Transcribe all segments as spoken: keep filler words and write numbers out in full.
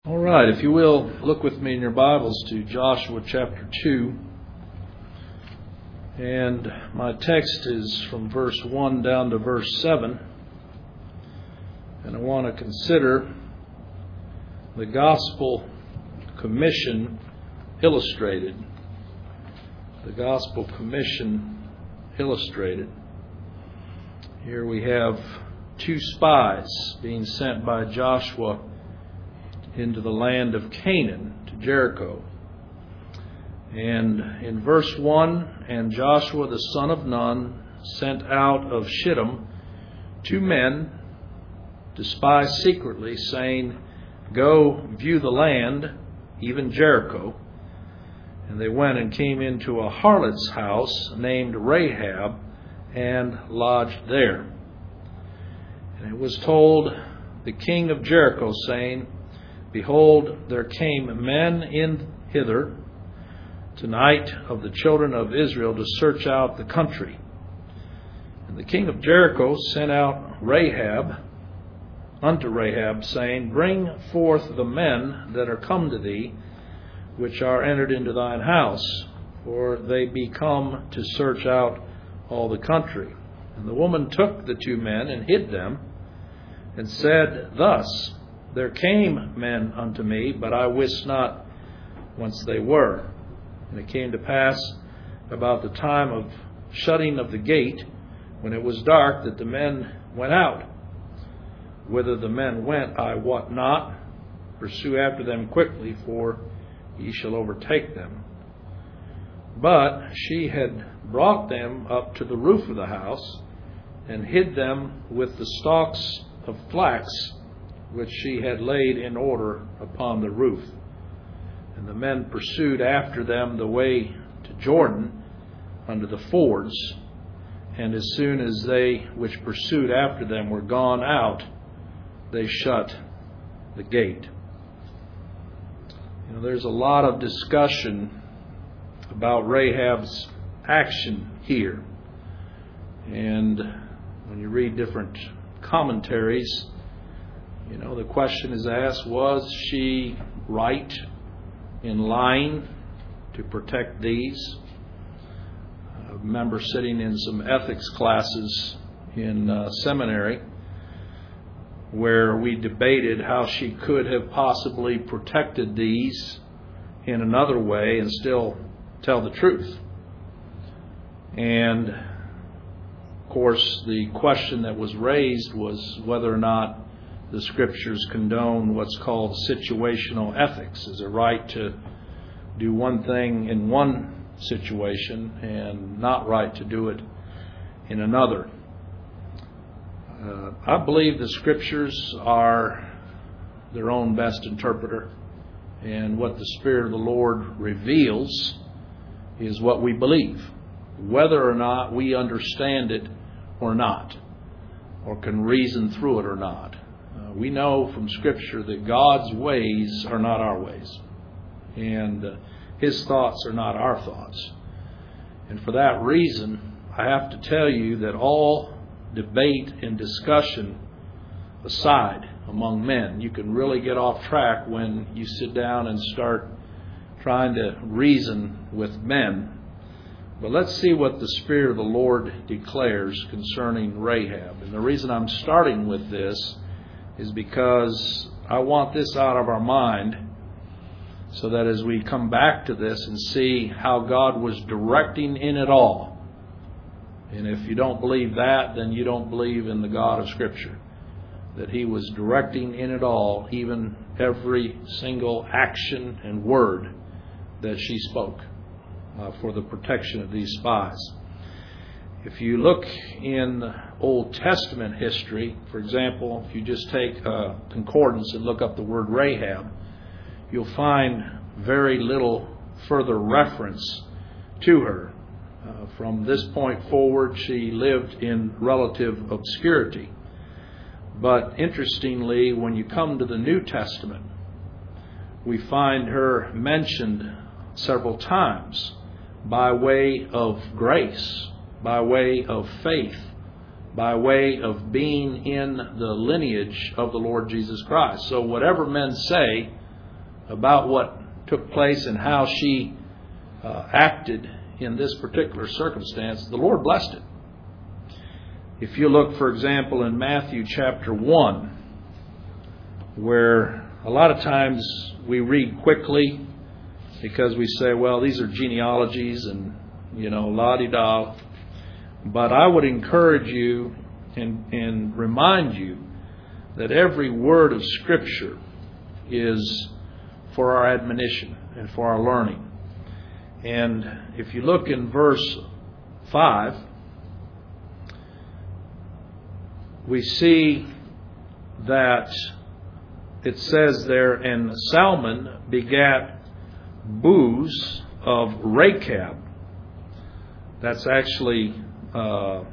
All right, if you will, look with me in your Bibles to Joshua chapter two. And my text is from verse one down to verse seven. And I want to consider the Gospel Commission illustrated. The Gospel Commission illustrated. Here we have two spies being sent by Joshua into the land of Canaan, to Jericho. And in verse one, and Joshua the son of Nun sent out of Shittim two men to spy secretly, saying, Go view the land, even Jericho. And they went and came into a harlot's house named Rahab, and lodged there. And it was told the king of Jericho, saying, Behold, there came men in hither tonight of the children of Israel to search out the country. And the king of Jericho sent out Rahab unto Rahab, saying, Bring forth the men that are come to thee, which are entered into thine house, for they be come to search out all the country. And the woman took the two men and hid them, and said thus, There came men unto me, but I wist not whence they were. And it came to pass about the time of shutting of the gate, when it was dark, that the men went out. Whither the men went, I wot not. Pursue after them quickly, for ye shall overtake them. But she had brought them up to the roof of the house, and hid them with the stalks of flax, which she had laid in order upon the roof. And the men pursued after them the way to Jordan unto the fords. And as soon as they which pursued after them were gone out, they shut the gate. You know, there's a lot of discussion about Rahab's action here. And when you read different commentaries, You know, the question is asked, was she right in lying to protect these? I remember sitting in some ethics classes in uh, seminary where we debated how she could have possibly protected these in another way and still tell the truth. And, of course, the question that was raised was whether or not the Scriptures condone what's called situational ethics. Is it right to do one thing in one situation and not right to do it in another? Uh, I believe the Scriptures are their own best interpreter, and what the Spirit of the Lord reveals is what we believe, whether or not we understand it or not, or can reason through it or not. We know from Scripture that God's ways are not our ways, and uh, His thoughts are not our thoughts. And for that reason, I have to tell you that all debate and discussion aside among men, you can really get off track when you sit down and start trying to reason with men. But let's see what the Spirit of the Lord declares concerning Rahab. And the reason I'm starting with this is because I want this out of our mind so that as we come back to this and see how God was directing in it all. And if you don't believe that, then you don't believe in the God of Scripture. That He was directing in it all, even every single action and word that she spoke uh, for the protection of these spies. If you look in Old Testament history, for example, if you just take a concordance and look up the word Rahab, you'll find very little further reference to her. Uh, from this point forward, she lived in relative obscurity. But interestingly, when you come to the New Testament, we find her mentioned several times by way of grace, by way of faith, by way of being in the lineage of the Lord Jesus Christ. So whatever men say about what took place and how she uh, acted in this particular circumstance, the Lord blessed it. If you look, for example, in Matthew chapter one, where a lot of times we read quickly because we say, well, these are genealogies and, you know, la-di-da. But I would encourage you and, and remind you that every word of Scripture is for our admonition and for our learning. And if you look in verse five, we see that it says there, and Salmon begat Booz of Rechab. That's actually uh,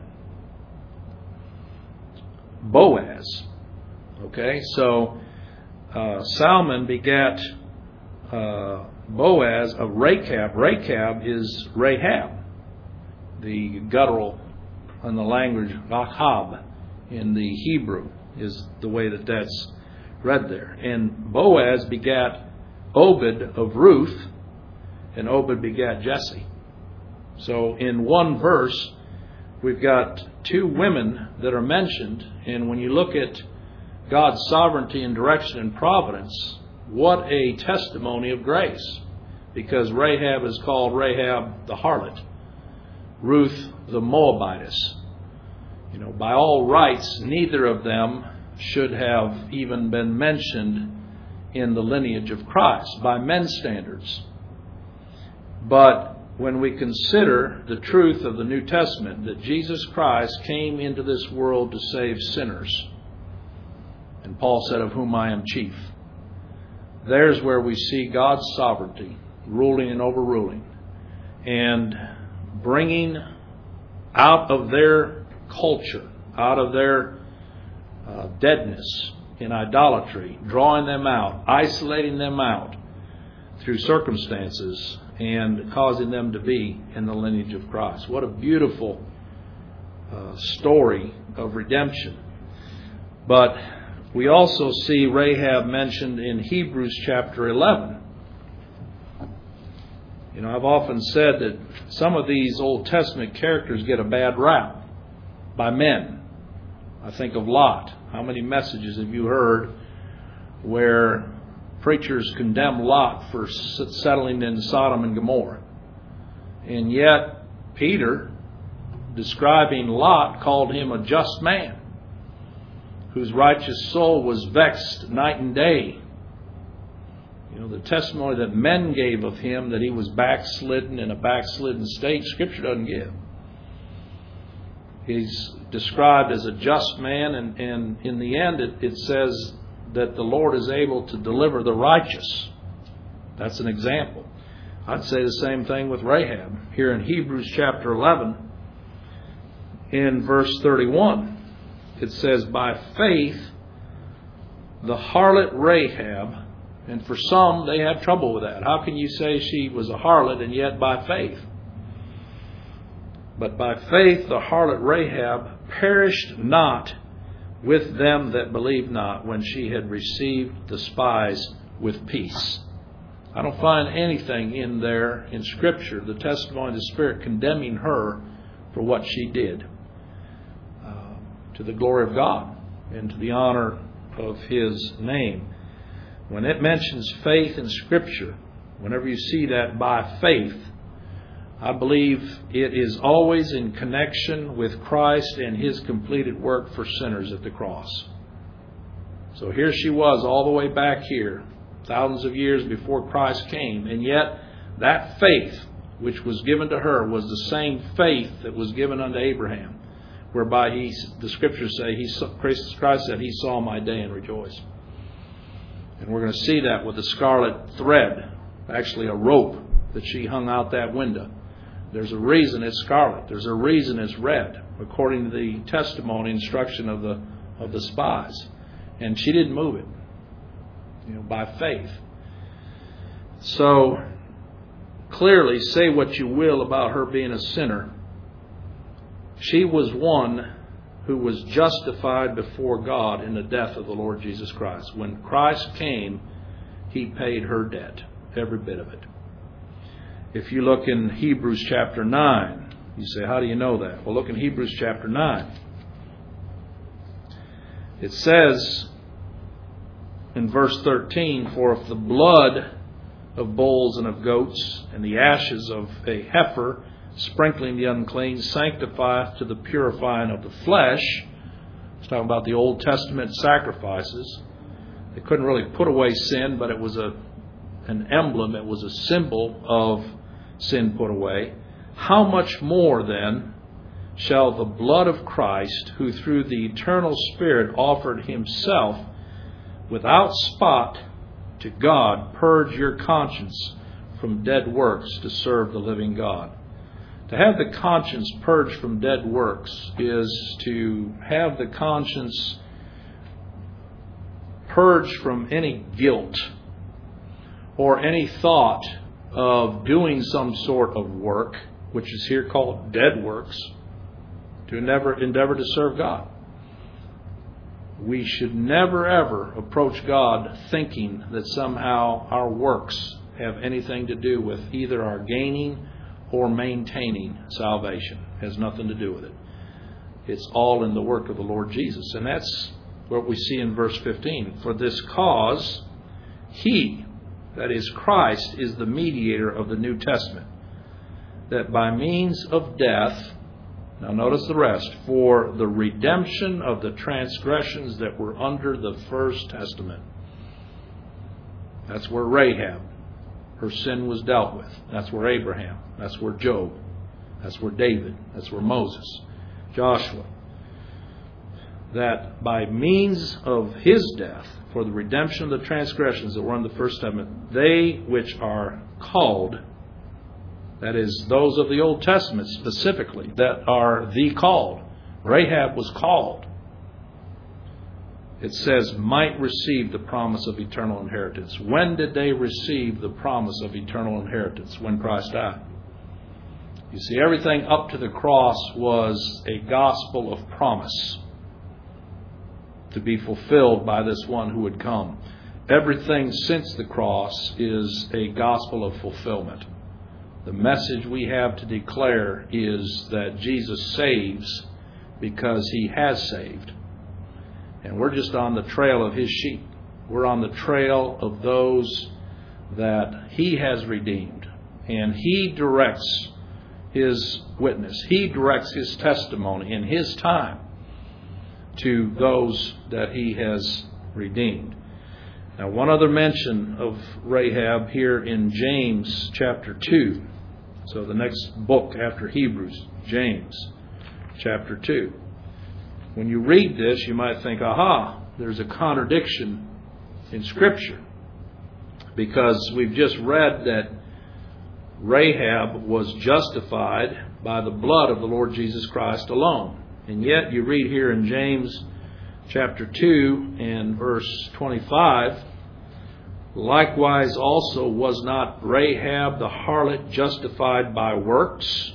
Boaz. Okay, so uh, Salmon begat uh, Boaz of Rechab. Rechab is Rahab, the guttural in the language, Rahab in the Hebrew is the way that that's read there. And Boaz begat Obed of Ruth, and Obed begat Jesse. So in one verse, we've got two women that are mentioned, and when you look at God's sovereignty and direction and providence, what a testimony of grace. Because Rahab is called Rahab the harlot, Ruth the Moabitess. You know, by all rights, neither of them should have even been mentioned in the lineage of Christ by men's standards. But when we consider the truth of the New Testament, that Jesus Christ came into this world to save sinners, and Paul said, of whom I am chief, there's where we see God's sovereignty ruling and overruling and bringing out of their culture, out of their uh, deadness in idolatry, drawing them out, isolating them out through circumstances and causing them to be in the lineage of Christ. What a beautiful uh, story of redemption. But we also see Rahab mentioned in Hebrews chapter eleven. You know, I've often said that some of these Old Testament characters get a bad rap by men. I think of Lot. How many messages have you heard where preachers condemn Lot for settling in Sodom and Gomorrah? And yet, Peter, describing Lot, called him a just man, whose righteous soul was vexed night and day. You know, the testimony that men gave of him, that he was backslidden in a backslidden state, Scripture doesn't give. He's described as a just man, and, and in the end it, it says that the Lord is able to deliver the righteous. That's an example. I'd say the same thing with Rahab. Here in Hebrews chapter eleven, in verse thirty-one, it says, by faith the harlot Rahab, and for some they have trouble with that. How can you say she was a harlot and yet by faith? But by faith the harlot Rahab perished not with them that believed not, when she had received the spies with peace. I don't find anything in there in Scripture, the testimony of the Spirit, condemning her for what she did, uh, to the glory of God and to the honor of His name. When it mentions faith in Scripture, whenever you see that by faith, I believe it is always in connection with Christ and His completed work for sinners at the cross. So here she was all the way back here, thousands of years before Christ came, and yet that faith which was given to her was the same faith that was given unto Abraham, whereby he, the Scriptures say, he saw, Christ said, he saw my day and rejoiced. And we're going to see that with the scarlet thread, actually a rope that she hung out that window. There's a reason it's scarlet. There's a reason it's red, according to the testimony instruction of the of the spies. And she didn't move it, you know, by faith. So clearly, say what you will about her being a sinner, she was one who was justified before God in the death of the Lord Jesus Christ. When Christ came He paid her debt, every bit of it. If you look in Hebrews chapter nine, you say, how do you know that? Well, look in Hebrews chapter nine. It says in verse thirteen, for if the blood of bulls and of goats and the ashes of a heifer sprinkling the unclean sanctifieth to the purifying of the flesh. It's talking about the Old Testament sacrifices. They couldn't really put away sin, but it was a an emblem, it was a symbol of sin put away. How much more then shall the blood of Christ, who through the eternal Spirit offered himself without spot to God, purge your conscience from dead works to serve the living God? To have the conscience purged from dead works is to have the conscience purged from any guilt or any thought of doing some sort of work, which is here called dead works, to endeavor, endeavor to serve God. We should never ever approach God thinking that somehow our works have anything to do with either our gaining or maintaining salvation. It has nothing to do with it. It's all in the work of the Lord Jesus. And that's what we see in verse fifteen. For this cause, He, that is Christ, is the mediator of the New Testament, that by means of death, now notice the rest, for the redemption of the transgressions that were under the first testament. That's where Rahab, her sin was dealt with. That's where Abraham. That's where Job. That's where David. That's where Moses. Joshua. That by means of his death, for the redemption of the transgressions that were in the first testament, they which are called, that is, those of the Old Testament specifically, that are the called. Rahab was called. It says, might receive the promise of eternal inheritance. When did they receive the promise of eternal inheritance? When Christ died. You see, everything up to the cross was a gospel of promise to be fulfilled by this one who would come. Everything since the cross is a gospel of fulfillment. The message we have to declare is that Jesus saves because He has saved. And we're just on the trail of His sheep. We're on the trail of those that He has redeemed. And He directs His witness. He directs His testimony in His time to those that He has redeemed. Now, one other mention of Rahab here in James chapter two. So the next book after Hebrews, James chapter two. When you read this, you might think, aha, there's a contradiction in Scripture. Because we've just read that Rahab was justified by the blood of the Lord Jesus Christ alone. And yet you read here in James chapter two and verse twenty-five, likewise also was not Rahab the harlot justified by works,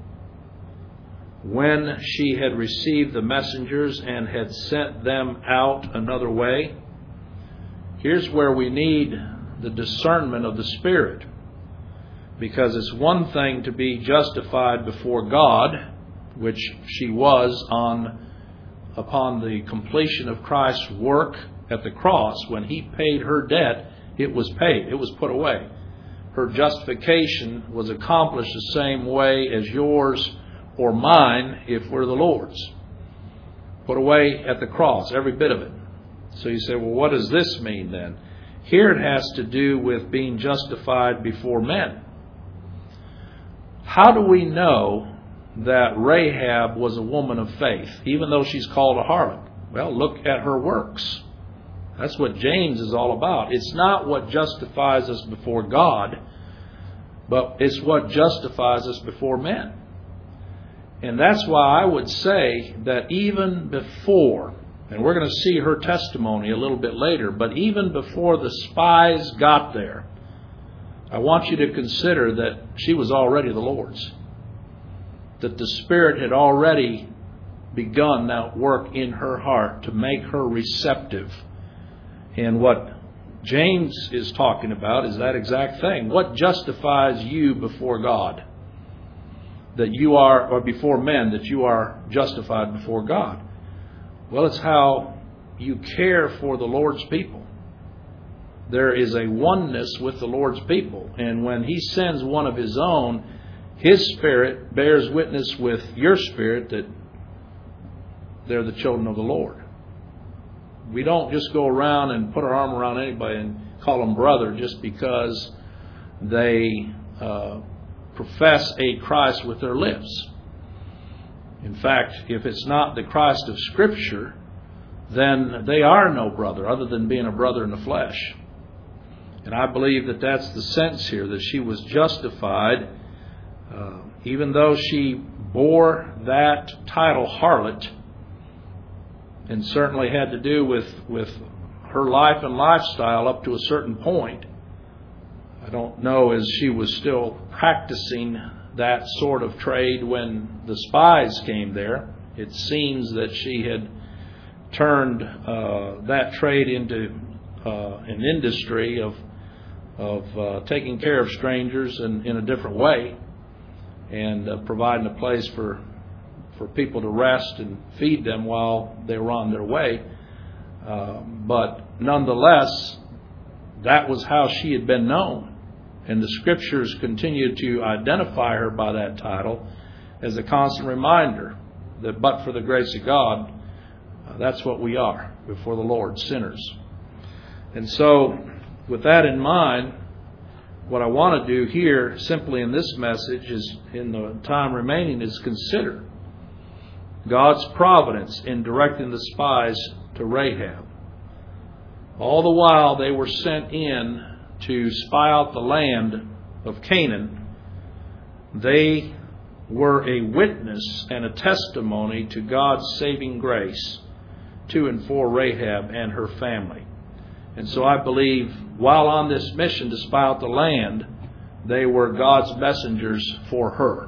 when she had received the messengers and had sent them out another way? Here's where we need the discernment of the Spirit. Because it's one thing to be justified before God, which she was on upon the completion of Christ's work at the cross. When He paid her debt, it was paid. It was put away. Her justification was accomplished the same way as yours or mine if we're the Lord's. Put away at the cross, every bit of it. So you say, well, what does this mean then? Here it has to do with being justified before men. How do we know that Rahab was a woman of faith, even though she's called a harlot? Well, look at her works. That's what James is all about. It's not what justifies us before God, but it's what justifies us before men. And that's why I would say that even before, and we're going to see her testimony a little bit later, but even before the spies got there, I want you to consider that she was already the Lord's. That the Spirit had already begun that work in her heart to make her receptive. And what James is talking about is that exact thing. What justifies you before God? That you are, or before men, that you are justified before God. Well, it's how you care for the Lord's people. There is a oneness with the Lord's people. And when He sends one of His own, His Spirit bears witness with your spirit that they're the children of the Lord. We don't just go around and put our arm around anybody and call them brother just because they uh, profess a Christ with their lips. In fact, if it's not the Christ of Scripture, then they are no brother other than being a brother in the flesh. And I believe that that's the sense here, that she was justified, uh, even though she bore that title harlot, and certainly had to do with, with her life and lifestyle up to a certain point. I don't know as she was still practicing that sort of trade when the spies came there. It seems that she had turned uh, that trade into uh, an industry of of uh, taking care of strangers in, in a different way, and uh, providing a place for for people to rest and feed them while they were on their way. Uh, but nonetheless, that was how she had been known. And the Scriptures continue to identify her by that title as a constant reminder that but for the grace of God, uh, that's what we are before the Lord, sinners. And so, with that in mind, what I want to do here simply in this message is, in the time remaining, is consider God's providence in directing the spies to Rahab. All the while they were sent in to spy out the land of Canaan, they were a witness and a testimony to God's saving grace to and for Rahab and her family. And so I believe while on this mission to spy out the land, they were God's messengers for her.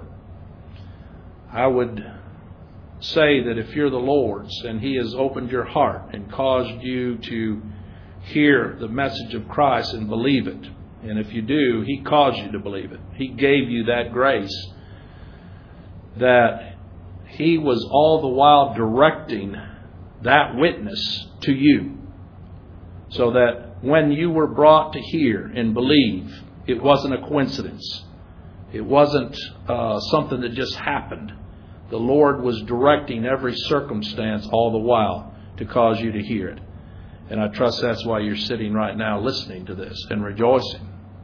I would say that if you're the Lord's and He has opened your heart and caused you to hear the message of Christ and believe it, and if you do, He caused you to believe it. He gave you that grace, that He was all the while directing that witness to you, so that when you were brought to hear and believe, it wasn't a coincidence. It wasn't uh, something that just happened. The Lord was directing every circumstance all the while to cause you to hear it. And I trust that's why you're sitting right now listening to this and rejoicing.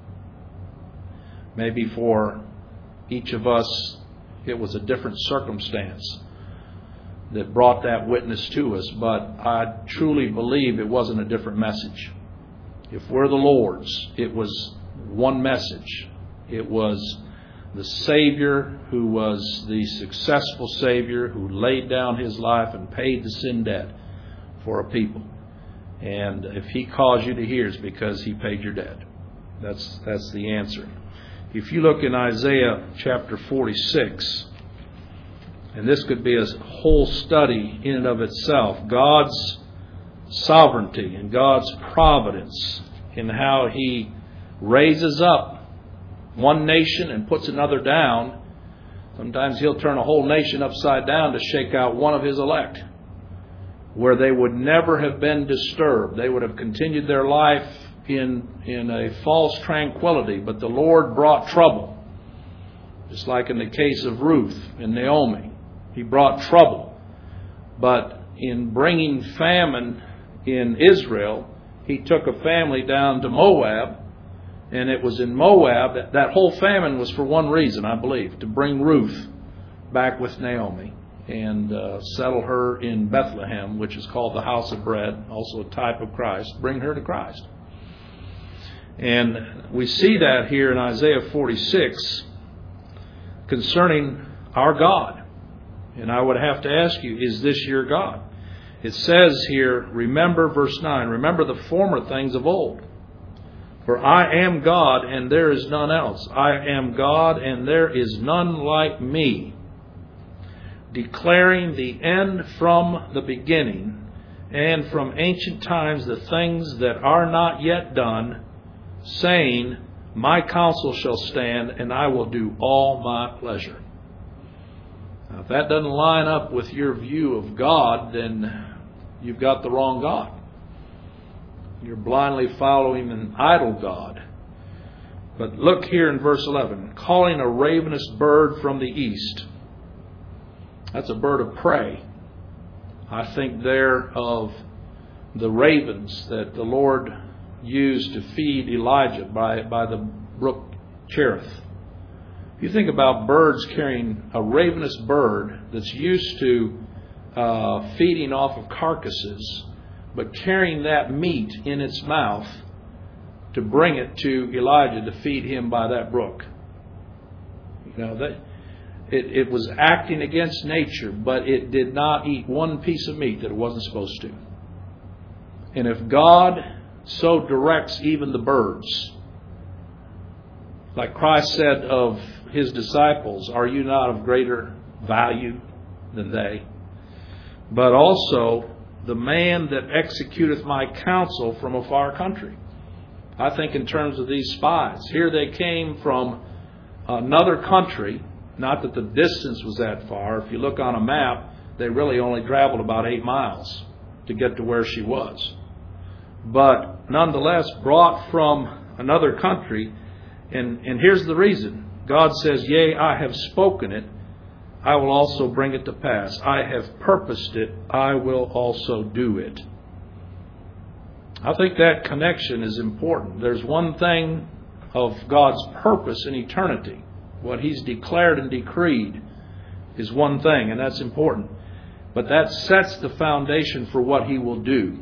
Maybe for each of us, it was a different circumstance that brought that witness to us, but I truly believe it wasn't a different message. If we're the Lord's, it was one message. It was the Savior who was the successful Savior who laid down His life and paid the sin debt for a people. And if He caused you to hear, it's because He paid your debt. That's, that's the answer. If you look in Isaiah chapter forty-six, and this could be a whole study in and of itself, God's sovereignty and God's providence in how He raises up one nation and puts another down. Sometimes He'll turn a whole nation upside down to shake out one of His elect, where they would never have been disturbed. They would have continued their life in, in a false tranquility, but the Lord brought trouble. Just like in the case of Ruth and Naomi. He brought trouble. But in bringing famine in Israel, He took a family down to Moab, and it was in Moab that that whole famine was for one reason, I believe, to bring Ruth back with Naomi and uh, settle her in Bethlehem, which is called the house of bread, also a type of Christ, bring her to Christ. And we see that here in Isaiah forty-six concerning our God. And I would have to ask you, is this your God? It says here, remember verse nine, remember the former things of old. For I am God and there is none else. I am God and there is none like me. Declaring the end from the beginning and from ancient times the things that are not yet done, saying, my counsel shall stand, and I will do all my pleasure. Now, if that doesn't line up with your view of God, then you've got the wrong God. You're blindly following an idol God. But look here in verse eleven. Calling a ravenous bird from the east. That's a bird of prey. I think there of the ravens that the Lord used to feed Elijah by, by the brook Cherith. If you think about birds carrying a ravenous bird that's used to uh, feeding off of carcasses, but carrying that meat in its mouth to bring it to Elijah to feed him by that brook. You know, that it, it was acting against nature, but it did not eat one piece of meat that it wasn't supposed to. And if God so directs even the birds, like Christ said of his disciples, are you not of greater value than they? But also, the man that executeth my counsel from a far country. I think in terms of these spies. Here they came from another country. Not that the distance was that far. If you look on a map, they really only traveled about eight miles to get to where she was. But nonetheless, brought from another country. And, and here's the reason. God says, yea, I have spoken it. I will also bring it to pass. I have purposed it. I will also do it. I think that connection is important. There's one thing of God's purpose in eternity. What He's declared and decreed is one thing, and that's important. But that sets the foundation for what He will do.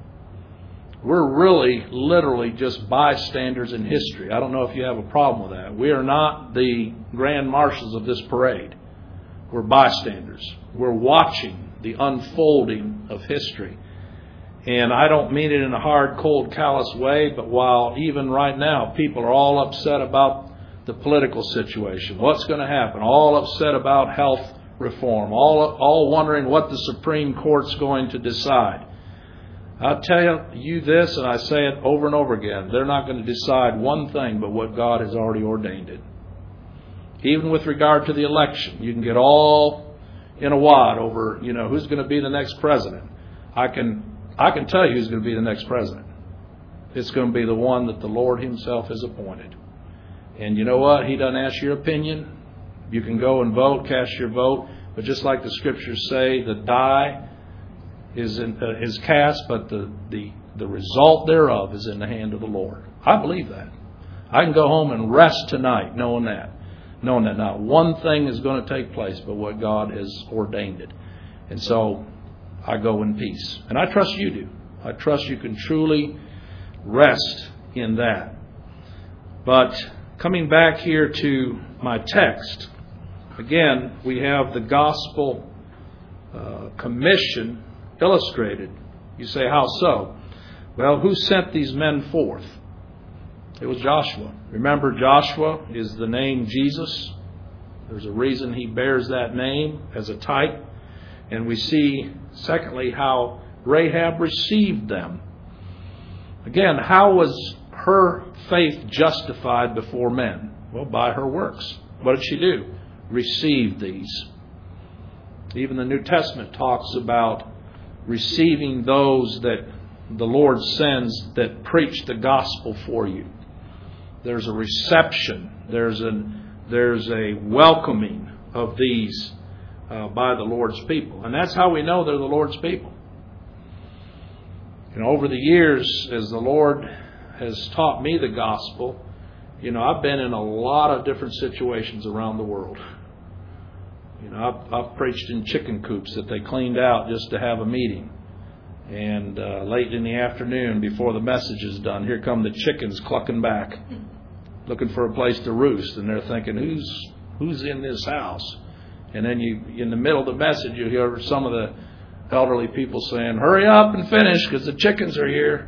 We're really, literally just bystanders in history. I don't know if you have a problem with that. We are not the grand marshals of this parade. We're bystanders. We're watching the unfolding of history. And I don't mean it in a hard, cold, callous way, but while even right now people are all upset about the political situation, what's going to happen, all upset about health reform, all, all wondering what the Supreme Court's going to decide. I'll tell you this, and I say it over and over again, they're not going to decide one thing but what God has already ordained it. Even with regard to the election, you can get all in a wad over, you know, who's going to be the next president. I can I can tell you who's going to be the next president. It's going to be the one that the Lord Himself has appointed. And you know what? He doesn't ask your opinion. You can go and vote, cast your vote. But just like the Scriptures say, the die is in, uh, is cast, but the, the, the result thereof is in the hand of the Lord. I believe that. I can go home and rest tonight knowing that. Knowing that not one thing is going to take place but what God has ordained it. And so I go in peace. And I trust you do. I trust you can truly rest in that. But coming back here to my text, again, we have the gospel uh, commission illustrated. You say, how so? Well, who sent these men forth? It was Joshua. Remember, Joshua is the name Jesus. There's a reason he bears that name as a type. And we see, secondly, how Rahab received them. Again, how was her faith justified before men? Well, by her works. What did she do? Receive these. Even the New Testament talks about receiving those that the Lord sends that preach the gospel for you. There's a reception. There's a, there's a welcoming of these uh, by the Lord's people. And that's how we know they're the Lord's people. You know, over the years, as the Lord has taught me the gospel, you know, I've been in a lot of different situations around the world. You know, I've, I've preached in chicken coops that they cleaned out just to have a meeting. And uh, late in the afternoon, before the message is done, here come the chickens clucking back, looking for a place to roost. And they're thinking, who's who's in this house? And then you, in the middle of the message, you hear some of the elderly people saying, hurry up and finish because the chickens are here.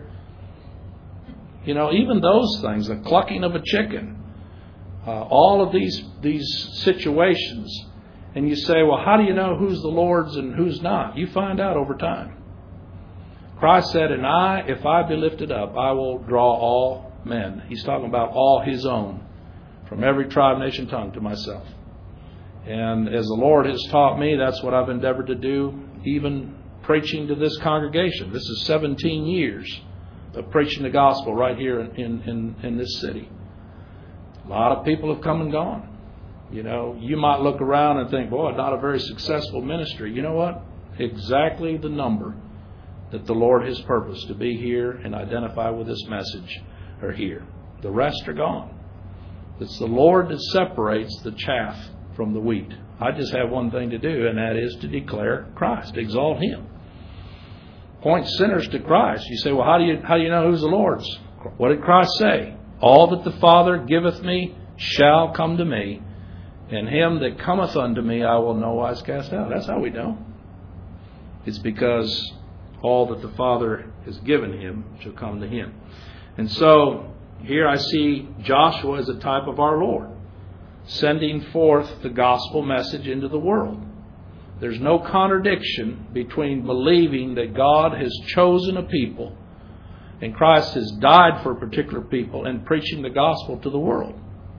You know, even those things, the clucking of a chicken, uh, all of these these situations. And you say, well, how do you know who's the Lord's and who's not? You find out over time. Christ said, and I, if I be lifted up, I will draw all men. He's talking about all His own, from every tribe, nation, tongue, to myself. And as the Lord has taught me, that's what I've endeavored to do, even preaching to this congregation. This is seventeen years of preaching the gospel right here in, in, in this city. A lot of people have come and gone. You know, you might look around and think, boy, not a very successful ministry. You know what? Exactly the number that the Lord has purposed to be here and identify with this message are here. The rest are gone. It's the Lord that separates the chaff from the wheat. I just have one thing to do, and that is to declare Christ, exalt Him. Point sinners to Christ. You say, well, how do you how do you know who's the Lord's? What did Christ say? All that the Father giveth me shall come to me, and him that cometh unto me I will no wise cast out. That's how we know. It's because all that the Father has given him shall come to him. And so here I see Joshua as a type of our Lord, sending forth the gospel message into the world. There's no contradiction between believing that God has chosen a people and Christ has died for a particular people and preaching the gospel to the world.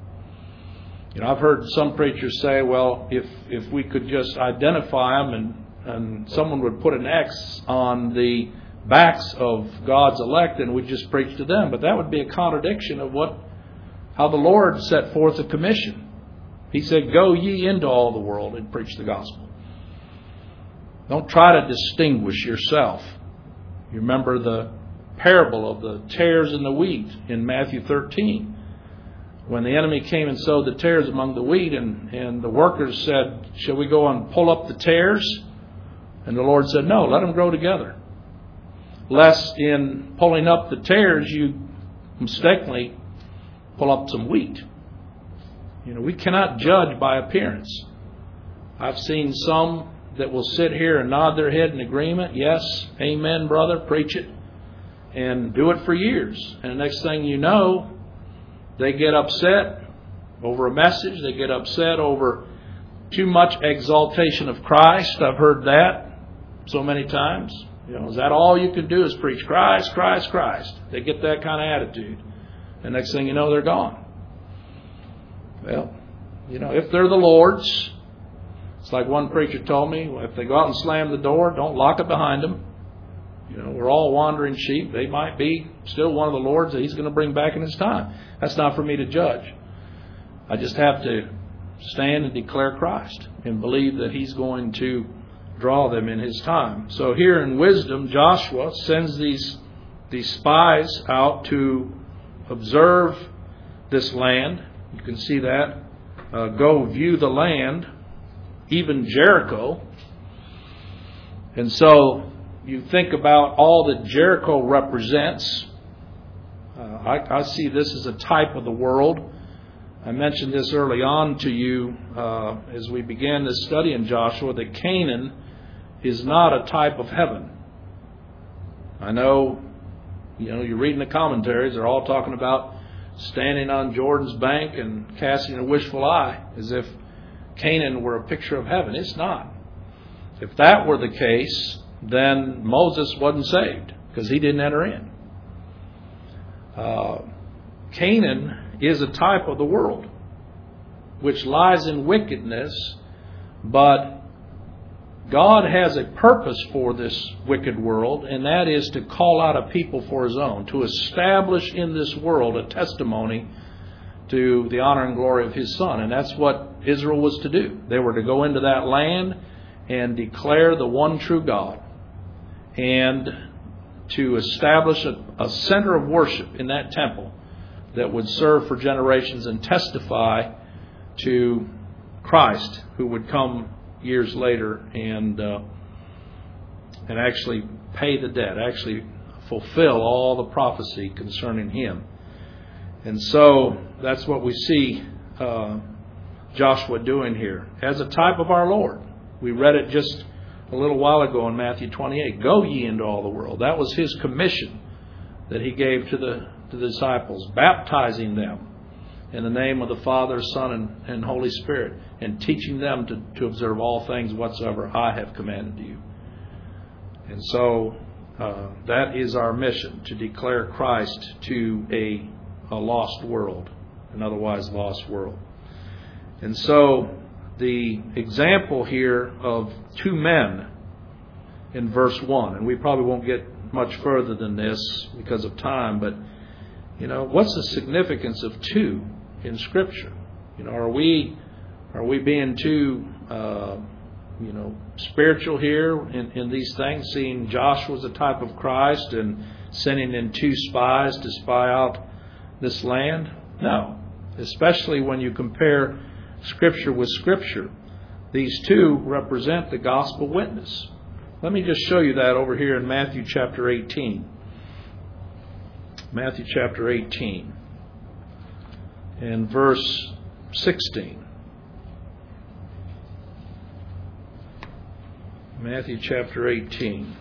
You know, I've heard some preachers say, well, if if we could just identify them and, and someone would put an X on the backs of God's elect and we'd just preach to them. But that would be a contradiction of what how the Lord set forth a commission. He said, go ye into all the world and preach the gospel. Don't try to distinguish yourself. You remember the parable of the tares and the wheat in Matthew thirteen. When the enemy came and sowed the tares among the wheat, and, and the workers said, shall we go and pull up the tares? And the Lord said, no, let them grow together. Lest in pulling up the tares, you mistakenly pull up some wheat. You know, we cannot judge by appearance. I've seen some that will sit here and nod their head in agreement. Yes, amen, brother, preach it. And do it for years. And the next thing you know, they get upset over a message. They get upset over too much exaltation of Christ. I've heard that so many times. You know, is that all you can do is preach Christ, Christ, Christ? They get that kind of attitude. And next thing you know, they're gone. Well, you know, if they're the Lord's, it's like one preacher told me, if they go out and slam the door, don't lock it behind them. You know, we're all wandering sheep. They might be still one of the Lord's that He's going to bring back in His time. That's not for me to judge. I just have to stand and declare Christ and believe that He's going to draw them in His time. So here in wisdom, Joshua sends these, these spies out to observe this land. You can see that. Uh, go view the land, even Jericho. And so you think about all that Jericho represents. Uh, I, I see this as a type of the world. I mentioned this early on to you uh, as we began this study in Joshua, that Canaan is not a type of heaven. I know, you know, you're reading the commentaries, they're all talking about standing on Jordan's bank and casting a wishful eye as if Canaan were a picture of heaven. It's not. If that were the case, then Moses wasn't saved because he didn't enter in. Uh, Canaan is a type of the world, which lies in wickedness, but God has a purpose for this wicked world, and that is to call out a people for His own, to establish in this world a testimony to the honor and glory of His Son. And that's what Israel was to do. They were to go into that land and declare the one true God, and to establish a, a center of worship in that temple that would serve for generations and testify to Christ, who would come years later and uh, and actually pay the debt, actually fulfill all the prophecy concerning Him. And so that's what we see uh, Joshua doing here as a type of our Lord. We read it just a little while ago in Matthew twenty-eight. Go ye into all the world. That was His commission that He gave to the, to the disciples, baptizing them in the name of the Father, Son, and, and Holy Spirit, and teaching them to, to observe all things whatsoever I have commanded you. And so Uh, that is our mission, to declare Christ to a, a lost world, an otherwise lost world. And so the example here of two men in verse one, and we probably won't get much further than this because of time, but, you know, what's the significance of two in Scripture? You know, are we are we being too, uh, you know, spiritual here in, in these things, seeing Joshua as a type of Christ and sending in two spies to spy out this land? No, especially when you compare Scripture with Scripture. These two represent the gospel witness. Let me just show you that over here in Matthew chapter eighteen. Matthew chapter eighteen and verse sixteen. Matthew chapter eighteen.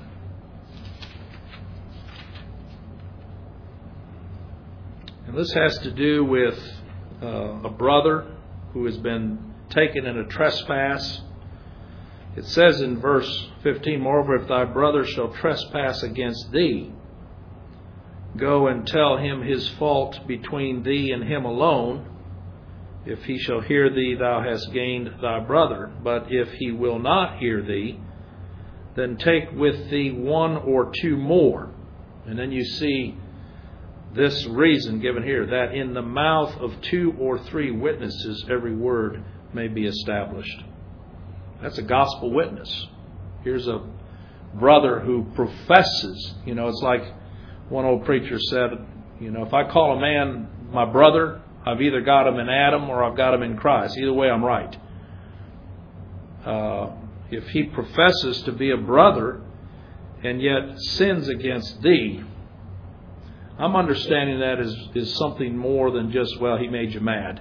And this has to do with uh, a brother who has been taken in a trespass. It says in verse fifteen, "Moreover, if thy brother shall trespass against thee, go and tell him his fault between thee and him alone. If he shall hear thee, thou hast gained thy brother. But if he will not hear thee, then take with thee one or two more." And then you see this reason given here, that in the mouth of two or three witnesses every word may be established. That's a gospel witness. Here's a brother who professes. You know, it's like one old preacher said, you know, if I call a man my brother, I've either got him in Adam or I've got him in Christ. Either way, I'm right. Uh, if he professes to be a brother and yet sins against thee, I'm understanding that is, is something more than just, well, he made you mad.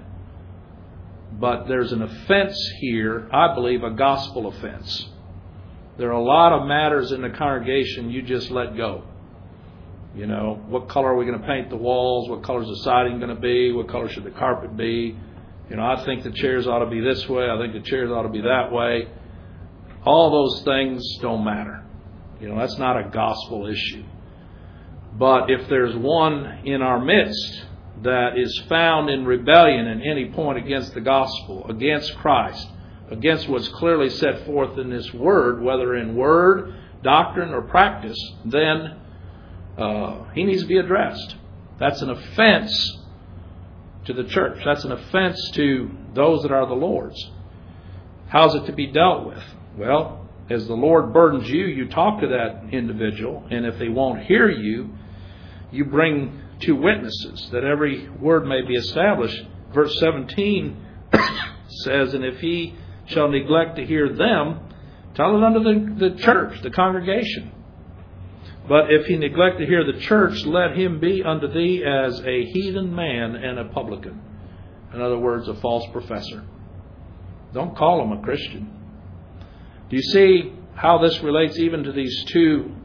But there's an offense here, I believe, a gospel offense. There are a lot of matters in the congregation you just let go. You know, what color are we going to paint the walls? What color is the siding going to be? What color should the carpet be? You know, I think the chairs ought to be this way. I think the chairs ought to be that way. All those things don't matter. You know, that's not a gospel issue. But if there's one in our midst that is found in rebellion at any point against the gospel, against Christ, against what's clearly set forth in this word, whether in word, doctrine, or practice, then uh, he needs to be addressed. That's an offense to the church. That's an offense to those that are the Lord's. How's it to be dealt with? Well, as the Lord burdens you, you talk to that individual, and if they won't hear you, you bring two witnesses, that every word may be established. Verse seventeen says, "And if he shall neglect to hear them, tell it unto the, the church, the congregation. But if he neglect to hear the church, let him be unto thee as a heathen man and a publican." In other words, a false professor. Don't call him a Christian. Do you see how this relates even to these two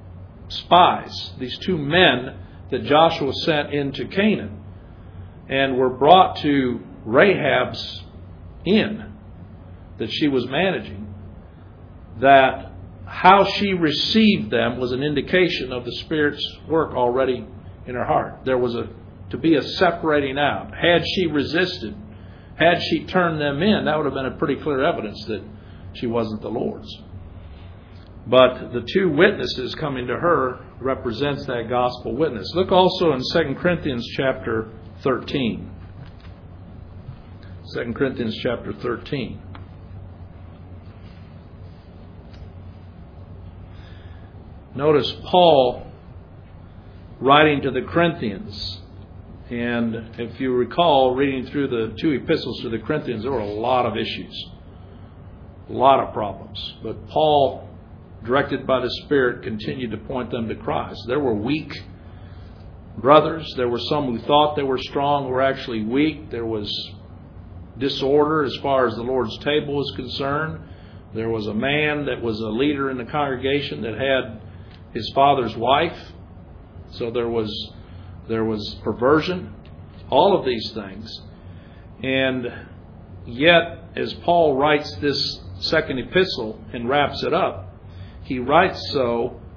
spies, these two men that Joshua sent into Canaan and were brought to Rahab's inn that she was managing? That how she received them was an indication of the Spirit's work already in her heart. There was a to be a separating out. Had she resisted, had she turned them in, that would have been a pretty clear evidence that she wasn't the Lord's. But the two witnesses coming to her represents that gospel witness. Look also in Second Corinthians chapter thirteen. Second Corinthians chapter thirteen. Notice Paul writing to the Corinthians. And if you recall, reading through the two epistles to the Corinthians, there were a lot of issues. A lot of problems. But Paul, directed by the Spirit, continued to point them to Christ. There were weak brothers. There were some who thought they were strong who were actually weak. There was disorder as far as the Lord's table was concerned. There was a man that was a leader in the congregation that had his father's wife. So there was there was perversion. All of these things. And yet, as Paul writes this second epistle and wraps it up, he writes so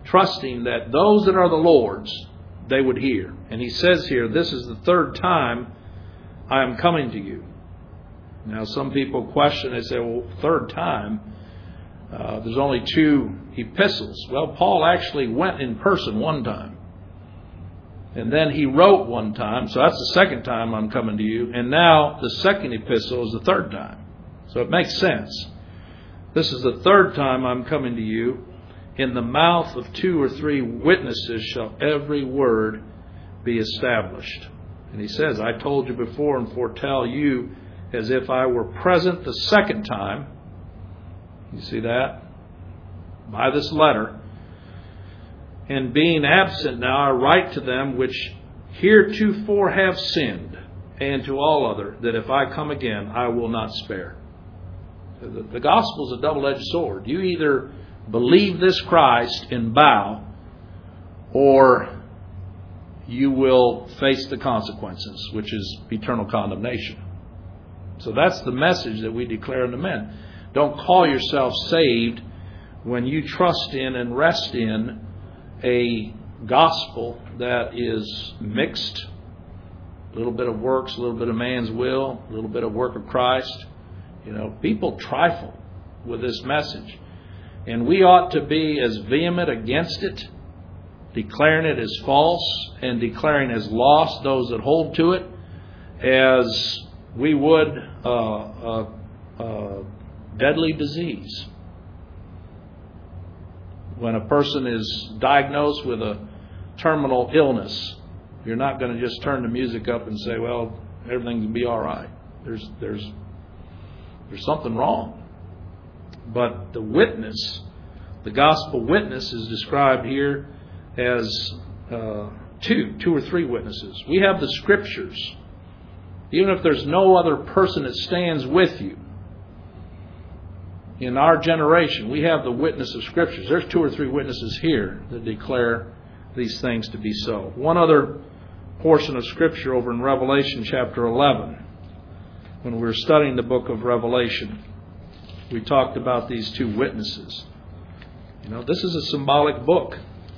trusting that those that are the Lord's, they would hear. And he says here, this is the third time I am coming to you. Now, some people question, they say, well, third time, uh, there's only two epistles. Well, Paul actually went in person one time. And then he wrote one time, so that's the second time I'm coming to you. And now the second epistle is the third time. So it makes sense. This is the third time I'm coming to you. In the mouth of two or three witnesses shall every word be established. And he says, I told you before and foretell you as if I were present the second time. You see that? By this letter. And being absent now, I write to them which heretofore have sinned, and to all other, that if I come again, I will not spare. The, the gospel is a double-edged sword. You either believe this Christ and bow, or you will face the consequences, which is eternal condemnation. So that's the message that we declare unto men. Don't call yourself saved when you trust in and rest in a gospel that is mixed. A little bit of works, a little bit of man's will, a little bit of work of Christ. You know, people trifle with this message. And we ought to be as vehement against it, declaring it as false and declaring as lost those that hold to it, as we would uh, a, a deadly disease. When a person is diagnosed with a terminal illness, you're not going to just turn the music up and say, well, everything can be all right. There's, there's, there's something wrong. But the witness, the gospel witness, is described here as uh, two, two or three witnesses. We have the Scriptures. Even if there's no other person that stands with you, in our generation, we have the witness of Scriptures. There's two or three witnesses here that declare these things to be so. One other portion of Scripture over in Revelation chapter eleven. When we were studying the book of Revelation, we talked about these two witnesses. You know, this is a symbolic book.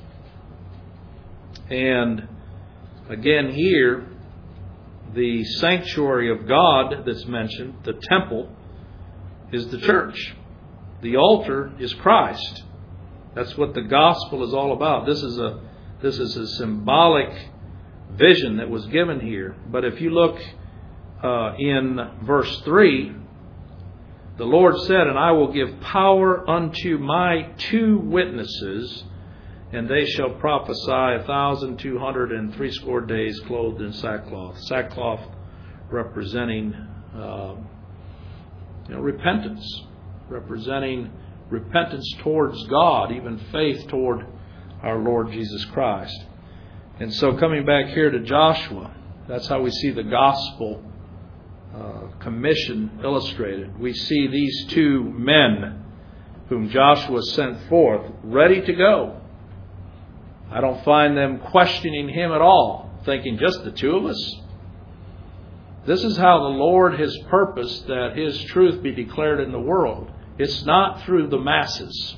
And again here, the sanctuary of God that's mentioned, the temple, is the church. The altar is Christ. That's what the gospel is all about. This is a this is a symbolic vision that was given here. But if you look uh, in verse three, the Lord said, and I will give power unto my two witnesses, and they shall prophesy a thousand two hundred and threescore days clothed in sackcloth. Sackcloth representing uh, you know, repentance. Representing repentance towards God, even faith toward our Lord Jesus Christ. And so coming back here to Joshua, that's how we see the gospel uh, commission illustrated. We see these two men whom Joshua sent forth ready to go. I don't find them questioning him at all, thinking just the two of us. This is how the Lord has purposed that His truth be declared in the world. It's not through the masses,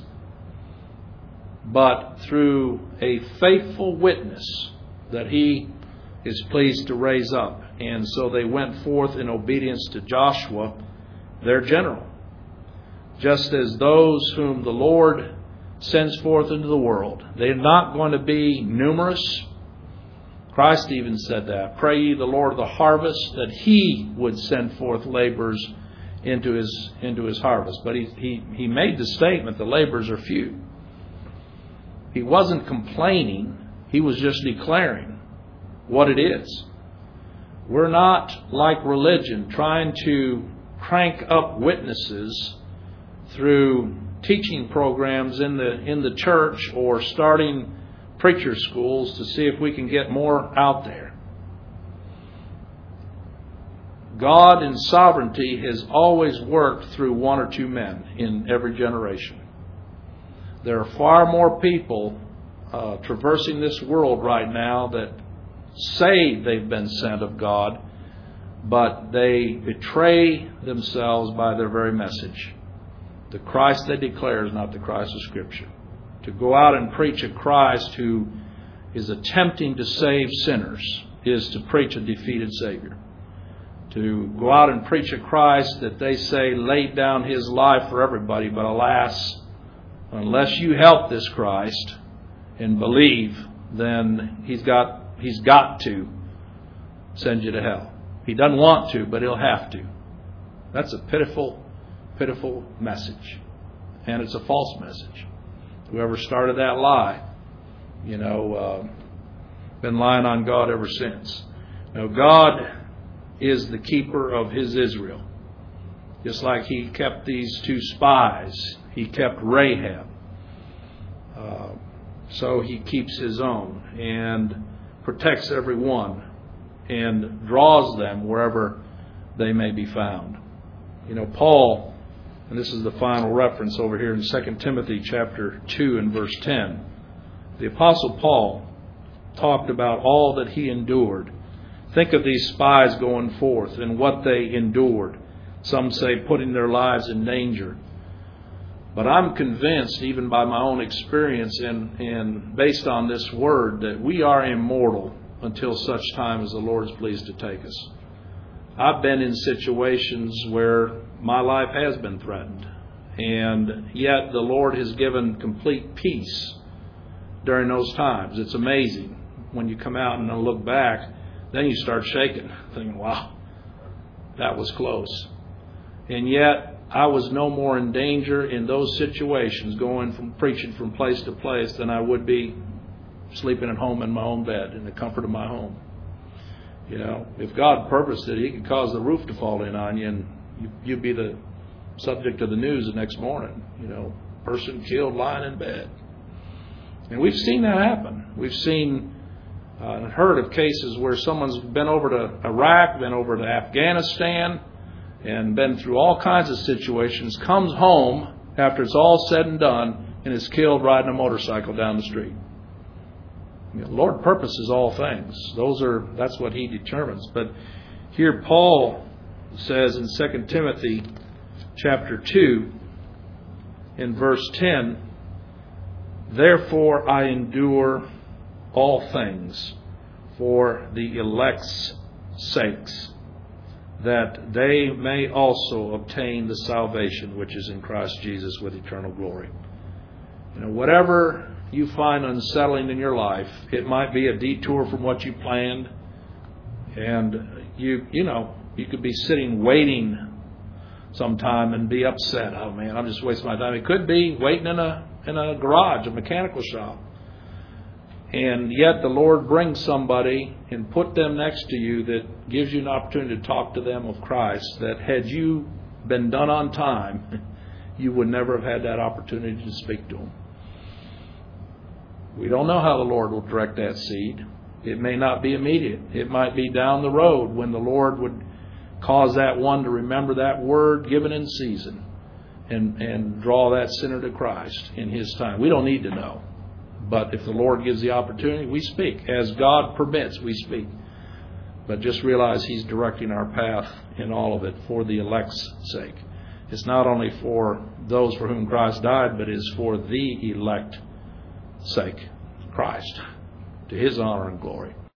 but through a faithful witness that He is pleased to raise up. And so they went forth in obedience to Joshua, their general. Just as those whom the Lord sends forth into the world, they're not going to be numerous. Christ even said that. Pray ye the Lord of the harvest that He would send forth laborers into his into his harvest. But he, he, he made the statement, the laborers are few. He wasn't complaining. He was just declaring what it is. We're not like religion trying to crank up witnesses through teaching programs in the in the church or starting preacher schools to see if we can get more out there. God in sovereignty has always worked through one or two men in every generation. There are far more people uh, traversing this world right now that say they've been sent of God, but they betray themselves by their very message. The Christ they declare is not the Christ of Scripture. To go out and preach a Christ who is attempting to save sinners is to preach a defeated Savior. To go out and preach a Christ that they say laid down His life for everybody, but alas, unless you help this Christ and believe, then He's got He's got to send you to hell. He doesn't want to, but He'll have to. That's a pitiful, pitiful message. And it's a false message. Whoever started that lie, you know, uh, been lying on God ever since. Now, God is the keeper of His Israel. Just like He kept these two spies. He kept Rahab. Uh, so He keeps His own and protects everyone and draws them wherever they may be found. You know, Paul, and this is the final reference over here in Second Timothy chapter two and verse ten. The Apostle Paul talked about all that he endured. Think of these spies going forth and what they endured. Some say putting their lives in danger. But I'm convinced, even by my own experience and, and based on this word, that we are immortal until such time as the Lord is pleased to take us. I've been in situations where my life has been threatened, and yet the Lord has given complete peace during those times. It's amazing. When you come out and look back, then you start shaking, thinking, wow, that was close. And yet, I was no more in danger in those situations, going from preaching from place to place, than I would be sleeping at home in my own bed in the comfort of my home. You know, if God purposed it, He could cause the roof to fall in on you, and you'd be the subject of the news the next morning. You know, person killed lying in bed. And we've seen that happen. We've seen uh, and heard of cases where someone's been over to Iraq, been over to Afghanistan, and been through all kinds of situations, comes home after it's all said and done, and is killed riding a motorcycle down the street. You know, the Lord purposes all things. Those are that's what He determines. But here Paul says in Second Timothy chapter two, in verse ten, "Therefore I endure all things for the elect's sakes, that they may also obtain the salvation which is in Christ Jesus with eternal glory." You know, whatever you find unsettling in your life, it might be a detour from what you planned, and you you know you could be sitting waiting sometime and be upset. Oh man, I'm just wasting my time. It could be waiting in a in a garage, a mechanical shop. And yet the Lord brings somebody and put them next to you that gives you an opportunity to talk to them of Christ, that had you been done on time, you would never have had that opportunity to speak to them. We don't know how the Lord will direct that seed. It may not be immediate. It might be down the road when the Lord would cause that one to remember that word given in season and, and draw that sinner to Christ in His time. We don't need to know. But if the Lord gives the opportunity, we speak. As God permits, we speak. But just realize He's directing our path in all of it for the elect's sake. It's not only for those for whom Christ died, but it is for the elect sake, Christ, to His honor and glory.